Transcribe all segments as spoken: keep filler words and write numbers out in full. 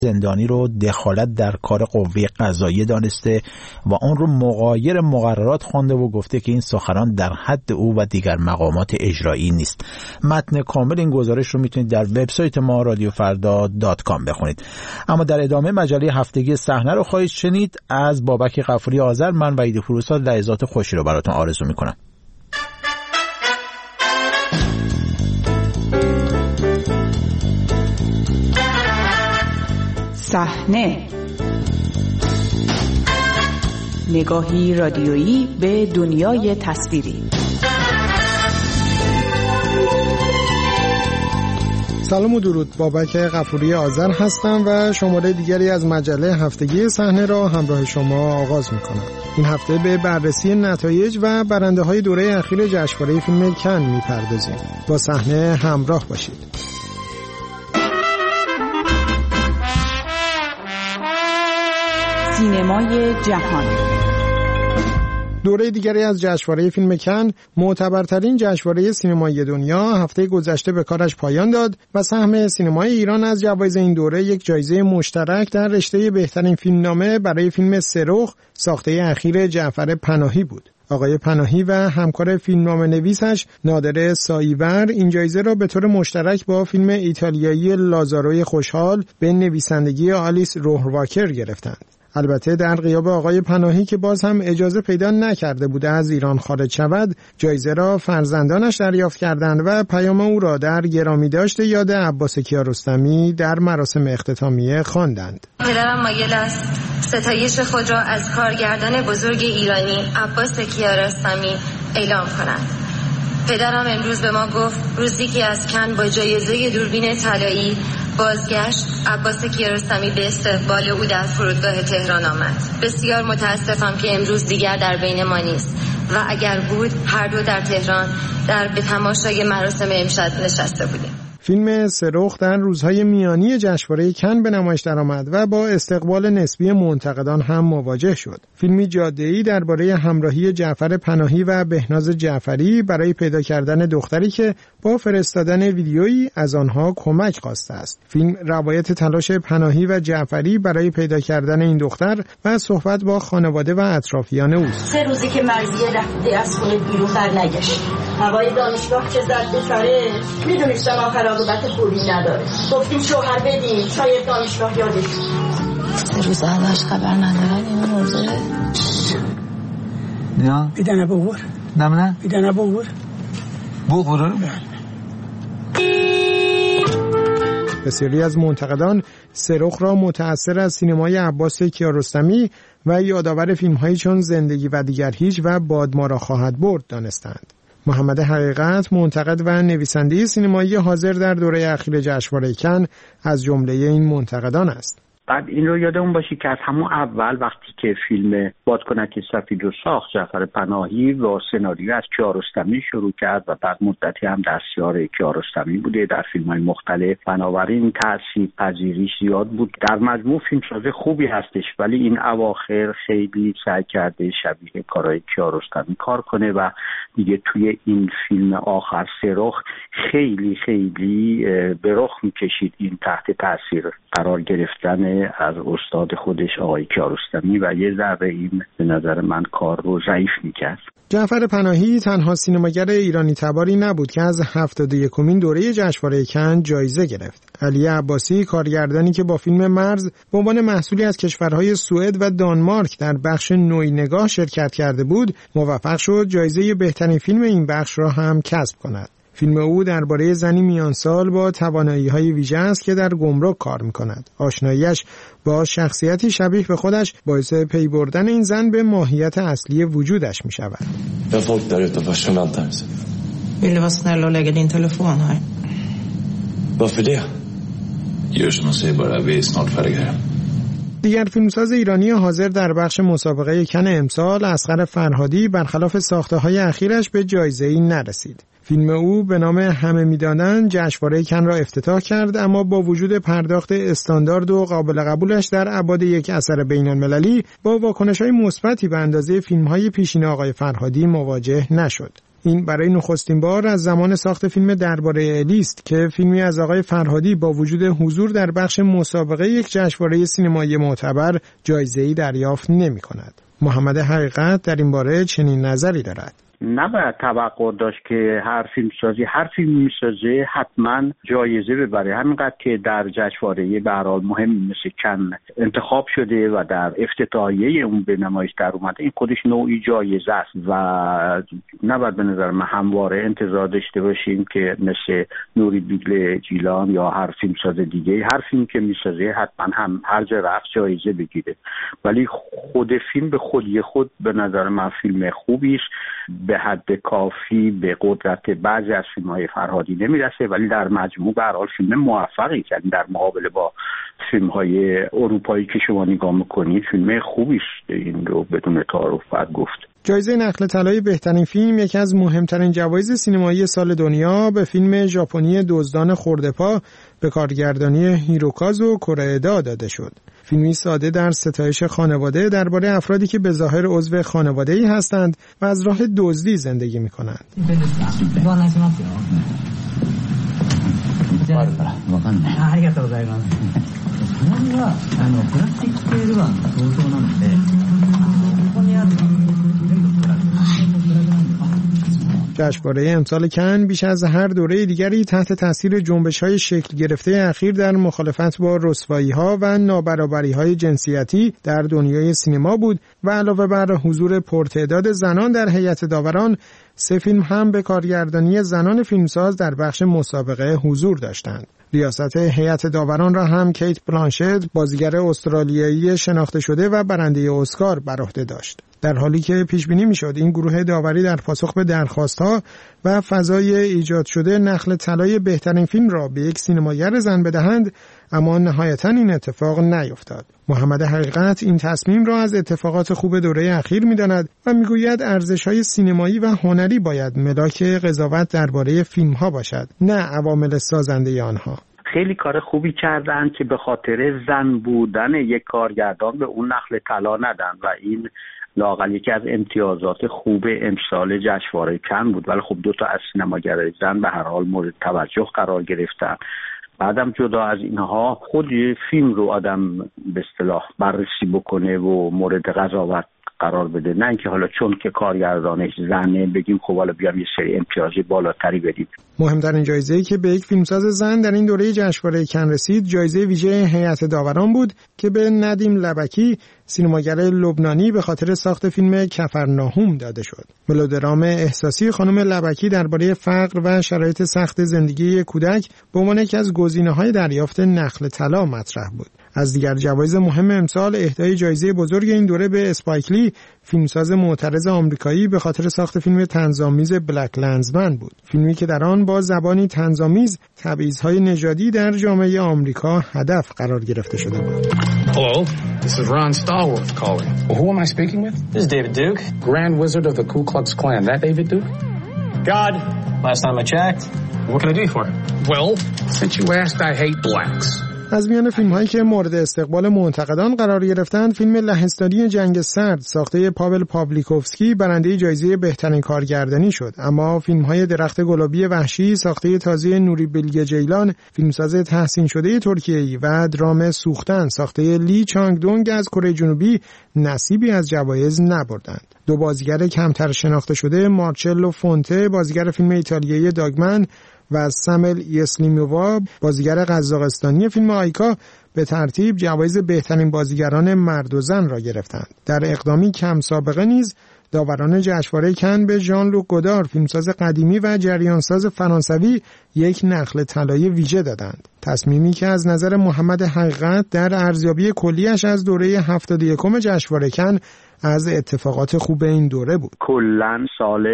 زندانی رو دخالت در کار قوه قضاییه دانسته و اون رو مغایر مقررات خوانده و گفته که این سخنان در حد او و دیگر مقامات اجرایی نیست. متن کامل این گزارش رو میتونید در وبسایت ما رادیو فردا دات کام بخونید. اما در ادامه مجله هفتگی صحنه رو خواهید شنید از بابک غفوری آذر. من وحید فروسا لحظات خوشی رو براتون آرزو میکنم. صحنه، نگاهی رادیویی به دنیای تصویری. سلام و درود، بابک غفوری آذر هستم و شماره دیگری از مجله هفتگی صحنه را همراه شما آغاز میکنم. این هفته به بررسی نتایج و برنده های دوره اخیر جشنواره فیلم کن میپردازیم. با صحنه همراه باشید. سینمای جهان. دوره دیگری از جشنواره فیلم کن، معتبرترین جشنواره سینمایی دنیا، هفته گذشته به کارش پایان داد و سهم سینمای ایران از جوایز این دوره یک جایزه مشترک در رشته بهترین فیلمنامه برای فیلم سرخ ساخته اخیر جعفر پناهی بود. آقای پناهی و همکار فیلمنامه نویسش نادر ساییور این جایزه را به طور مشترک با فیلم ایتالیایی لازاروی خوشحال به نویسندگی آلیس روهرواکر گرفتند. البته در غیاب آقای پناهی که باز هم اجازه پیدا نکرده بوده از ایران خارج شود، جایزه را فرزندانش دریافت کردند و پیام او را در گرامیداشت یاد عباس کیارستمی در مراسم اختتامیه خواندند. پدرم مایل است ستایش خود را از کارگردان بزرگ ایرانی عباس کیارستمی اعلام کند. پدرم امروز به ما گفت روزی که از کن با جایزه دوربین طلایی بازگشت، عباس کیارستمی به استقبال او در فرودگاه تهران آمد. بسیار متاسفم که امروز دیگر در بین ما نیست و اگر بود هر دو در تهران در به تماشای مراسم امشب نشسته بودیم. فیلم سرخ در روزهای میانی جشنواره کن به نمایش درآمد و با استقبال نسبی منتقدان هم مواجه شد. فیلمی جاده‌ای درباره همراهی جعفر پناهی و بهناز جعفری برای پیدا کردن دختری که با فرستادن ویدیویی از آنها کمک خواسته است. فیلم روایت تلاش پناهی و جعفری برای پیدا کردن این دختر و صحبت با خانواده و اطرافیان اوست. سه روزی که مرضیه رفته از خونه بیرون برنگشت. هوای دانشگاه که زد به سره، میدونستم آخر عاقبت خوبی نداره. گفتیم شوهر بدیم شاید دانشگاه یادش. سه روز ازش خبر ندارن اینو نوزره. نه بیدنه بغور نه نه بیدنه بغور بغور. بسیاری از منتقدان سرخ را متأثر از سینمای عباس کیارستمی و یادآور فیلم‌هایی چون زندگی و دیگر هیچ و باد ما را خواهد برد دانستند. محمد حقیقت، منتقد و نویسنده سینمایی حاضر در دوره اخیر جشنواره کن، از جمله این منتقدان است. بعد این رو یادمون باشه که از همون اول وقتی که فیلم بادکنک سفید رو ساخت، جعفر پناهی با سناریو از کیارستمی شروع کرد و بعد مدتی هم دستیار کیارستمی بوده در فیلم‌های مختلف. بنابراین تأثیر پذیریش زیاد بود. در مجموع فیلمساز خوبی هستش، ولی این اواخر خیلی سعی کرده شبیه کارهای کیارستمی کار کنه و دیگه توی این فیلم آخر سرخ خیلی خیلی به رخ می‌کشید این تحت تأثیر قرار گرفتن از استاد خودش آقای کیارستمی و یه ذره این به نظر من کار رو ضعیف میکرد. جعفر پناهی تنها سینماگر ایرانی تباری نبود که از هفتاد و یکمین دوره جشنواره کن جایزه گرفت. علی عباسی، کارگردانی که با فیلم مرز به عنوان محصولی از کشورهای سوئد و دانمارک در بخش نوعی نگاه شرکت کرده بود، موفق شد جایزه بهترین فیلم این بخش را هم کسب کند. فیلم او درباره زنی میانسال با توانایی‌های ویژه است که در گمرک کار می‌کند. آشناییش با شخصیتی شبیه به خودش باعث پی بردن این زن به ماهیت اصلی وجودش می‌شود. Det är folk där utanför som väntar. Vill du vara snäll och lägga din telefon här? Varför det? Gör som man säger bara, vi är snart färdiga. دیگر فیلمساز ایرانی حاضر در بخش مسابقه کن امسال، اصغر فرهادی، برخلاف ساخته‌های اخیرش به جایزه‌ای نرسید. فیلم او به نام همه می‌دانند جشنواره کن را افتتاح کرد، اما با وجود پرداخت استاندارد و قابل قبولش در ابعاد یک اثر بین‌المللی با واکنش‌های مثبتی به اندازه فیلم‌های پیشین آقای فرهادی مواجه نشد. این برای نخستین بار از زمان ساخت فیلم درباره الی است که فیلمی از آقای فرهادی با وجود حضور در بخش مسابقه یک جشنواره سینمایی معتبر جایزه‌ای دریافت نمی‌کند. محمد حقیقت در این باره چنین نظری دارد. نباید توقع داشت که هر فیلمسازی هر فیلم میسازه حتما جایزه ببره. همینقدر که در جشنواره به هر حال مهم مثل کن انتخاب شده و در افتتاحیه اون به نمایش در اومده، این خودش نوعی جایزه است و نباید به نظر من همواره انتظار داشته باشیم که مثل نوری بیگل جیلان یا هر فیلمساز دیگه هر فیلم که میسازه حتما هم هر جا رفت جایزه بگیره. ولی خود فیلم به خودی خود به نظر من فیلم خوبی است، به حد کافی به قدرت بعضی از فیلم‌های فرهادی نمیرسه، ولی در مجموع به هر حال فیلم موفقی است. در مقابله با فیلم‌های اروپایی که شما نگاه می‌کنید فیلم خوبی است، این رو بدون تعارف باید گفت. جایزه نخل طلای بهترین فیلم، یکی از مهمترین جوایز سینمایی سال دنیا، به فیلم ژاپنی دزدان خرده‌پا به کارگردانی هیروکازو کوئیدا داده شد. فیلمی ساده در ستایش خانواده درباره افرادی که به ظاهر عضو خانواده‌ای هستند و از راه دزدی زندگی می‌کنند. جشنواره امسال کن بیش از هر دوره دیگری تحت تاثیر جنبش‌های شکل گرفته اخیر در مخالفت با رسوایی‌ها و نابرابری‌های جنسیتی در دنیای سینما بود و علاوه بر حضور پرتعداد زنان در هیئت داوران، سه فیلم هم به کارگردانی زنان فیلمساز در بخش مسابقه حضور داشتند. ریاست هیئت داوران را هم کیت بلانشت، بازیگر استرالیایی شناخته شده و برنده اسکار، بر عهده داشت. در حالی که پیش بینی می‌شد این گروه داوری در پاسخ به درخواست‌ها و فضای ایجاد شده نخل طلای بهترین فیلم را به یک سینماگر زن بدهند، اما نهایتاً این اتفاق نیفتاد. محمد حقیقت این تصمیم را از اتفاقات خوب دوره اخیر می‌داند و می‌گوید ارزش‌های سینمایی و هنری باید ملاک قضاوت درباره فیلم‌ها باشد، نه عوامل سازنده آنها. خیلی کار خوبی کردن که به خاطر زن بودن یک کارگردان به اون نخل طلا ندن و این لااقل یکی از امتیازات خوب امسال جشنواره کن بود. ولی خب دو تا از سینماگرای زن به هر حال مورد توجه قرار گرفتن. بعدم جدا از اینها خود فیلم رو آدم به اصطلاح بررسی بکنه و مورد قضاوت قرار بده، نه اینکه حالا چون که کارگردانش زنه بگیم خب حالا بیام یه سری امتیازی بالاتری بدیم. مهمترین جایزه‌ای که به یک فیلمساز زن در این دوره جشنواره کن رسید جایزه ویژه هیئت داوران بود که به ندیم لبکی، سینماگر لبنانی، به خاطر ساخت فیلم کفرناهوم داده شد. ملودرام احساسی خانم لبکی درباره فقر و شرایط سخت زندگی کودک به عنوان یکی از گزینه‌های دریافت نخل طلا مطرح بود. از دیگر جوایز مهم امسال اهدای جایزه بزرگ این دوره به اسپایک لی، فیلمساز معترض آمریکایی، به خاطر ساخت فیلم طنزآمیز بلک لنزمن بود. فیلمی که در آن با زبانی طنزآمیز تبعیض‌های نژادی در جامعه آمریکا هدف قرار گرفته شده بود. Hello, this is Ron Stallworth calling. Well, who am I speaking with? This is David Duke, Grand Wizard of the Ku Klux Klan. That David Duke? God, last time I checked. What can I do for you? Well, since you asked, I hate blacks. از میان فیلم‌هایی که مورد استقبال منتقدان قرار گرفتند، فیلم لهستانی جنگ سرد ساخته پاول پاولیکوفسکی برنده جایزه بهترین کارگردانی شد، اما فیلم‌های درخت گلابی وحشی ساخته تازه نوری بیگل جیلان، فیلمساز تحسین شده ترکیه‌ای، و درام سوختن ساخته لی چانگ دونگ از کره جنوبی نصیبی از جوایز نبردند. دو بازیگر کمتر شناخته شده، مارچلو فونته، بازیگر فیلم ایتالیایی داگمن، و سامل یسلیمووا، بازیگر قزاقستانی فیلم آیکا، به ترتیب جوایز بهترین بازیگران مرد و زن را گرفتند. در اقدامی کم سابقه نیز داوران جشنواره کن به ژان لوک گودار، فیلمساز قدیمی و جریانساز فرانسوی، یک نخل طلای ویژه دادند. تصمیمی که از نظر محمد حقیقت در ارزیابی کلیش از دوره هفتاد و یکم جشنواره کن از اتفاقات خوب این دوره بود. کلاً سال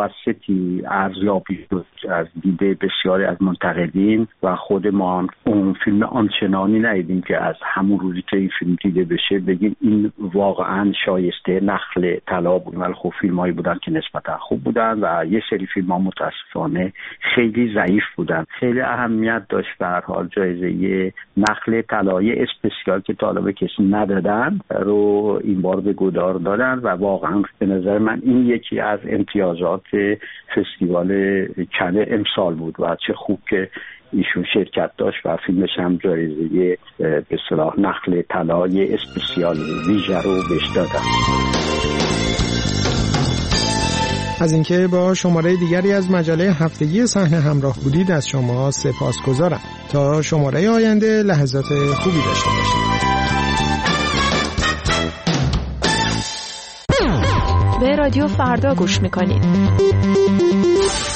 متوسطی ارزیابی شد از دیده بسیاری از منتقدین و خود ما هم اون فیلم آنچنانی ندیدیم که از همون روزی که این فیلم دیده بشه بگیم این واقعاً شایسته نخل طلا بود. ولی خب فیلمایی بودن که نسبتاً خوب بودن و یه سری فیلم‌ها متاسفانه خیلی ضعیف ردیف بودن. خیلی اهمیت داشت به هر حال جایزه نخل طلایی اسپسیال که تا حالا به کسی ندادن رو این بار به گودار دادن و واقعا به نظر من این یکی از امتیازات فستیوال کن امسال بود و چه خوب که ایشون شرکت داشت و فیلمش هم جایزه به اصطلاح نخل طلای اسپسیال ویژه رو بهش دادن. از اینکه با شماره دیگری از مجله هفتگی صحنه همراه بودید از شما سپاسگزارم. تا شماره آینده لحظات خوبی داشته باشید. به رادیو فردا گوش میکنید.